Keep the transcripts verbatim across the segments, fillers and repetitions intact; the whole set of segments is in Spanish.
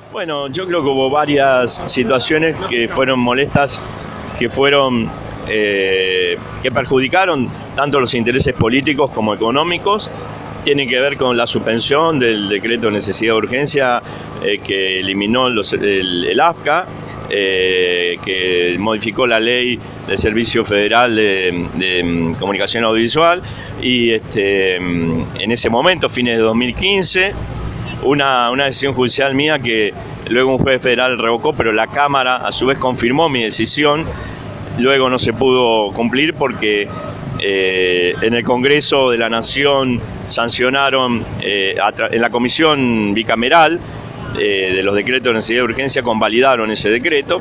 Bueno, yo creo que hubo varias situaciones que fueron molestas, que fueron eh, que perjudicaron tanto los intereses políticos como económicos. Tiene que ver con la suspensión del decreto de necesidad de urgencia eh, que eliminó los, el, el A F C A, eh, que modificó la ley del Servicio Federal de, de Comunicación Audiovisual, y este, en ese momento, fines de dos mil quince, una, una decisión judicial mía que luego un juez federal revocó, pero la Cámara a su vez confirmó mi decisión. Luego no se pudo cumplir porque eh, en el Congreso de la Nación sancionaron, eh, en la comisión bicameral eh, de los decretos de necesidad de urgencia, convalidaron ese decreto.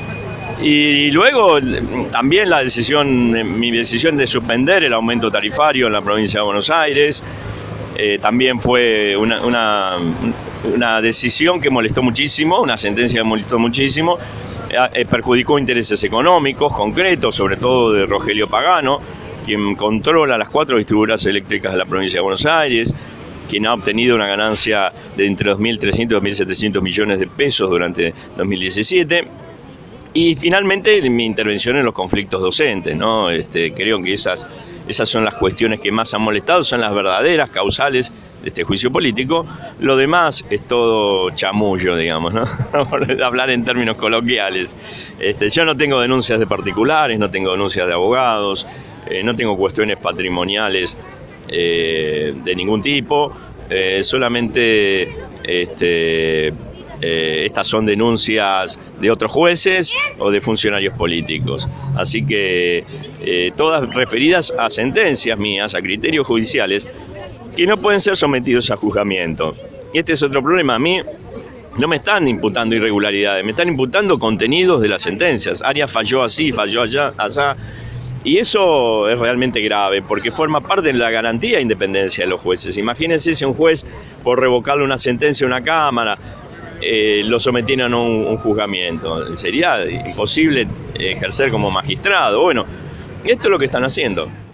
Y luego también la decisión, mi decisión de suspender el aumento tarifario en la provincia de Buenos Aires, eh, también fue una, una, una decisión que molestó muchísimo, una sentencia que molestó muchísimo. Eh, perjudicó intereses económicos concretos, sobre todo de Rogelio Pagano, quien controla las cuatro distribuidoras eléctricas de la provincia de Buenos Aires, quien ha obtenido una ganancia de entre dos mil trescientos y dos mil setecientos millones de pesos durante dos mil diecisiete. Y finalmente mi intervención en los conflictos docentes, ¿no? Este, creo que esas, esas son las cuestiones que más han molestado, son las verdaderas causales de este juicio político. Lo demás es todo chamullo, digamos, ¿no? Hablar en términos coloquiales. Este, yo no tengo denuncias de particulares, no tengo denuncias de abogados, eh, no tengo cuestiones patrimoniales eh, de ningún tipo, eh, solamente este, eh, estas son denuncias de otros jueces o de funcionarios políticos. Así que eh, todas referidas a sentencias mías, a criterios judiciales, que no pueden ser sometidos a juzgamiento. Y este es otro problema. A mí no me están imputando irregularidades, me están imputando contenidos de las sentencias. Arias falló así, falló allá, allá. Y eso es realmente grave, porque forma parte de la garantía de independencia de los jueces. Imagínense si un juez, por revocarle una sentencia a una Cámara, eh, lo sometieran a un, un juzgamiento. Sería imposible ejercer como magistrado. Bueno, esto es lo que están haciendo.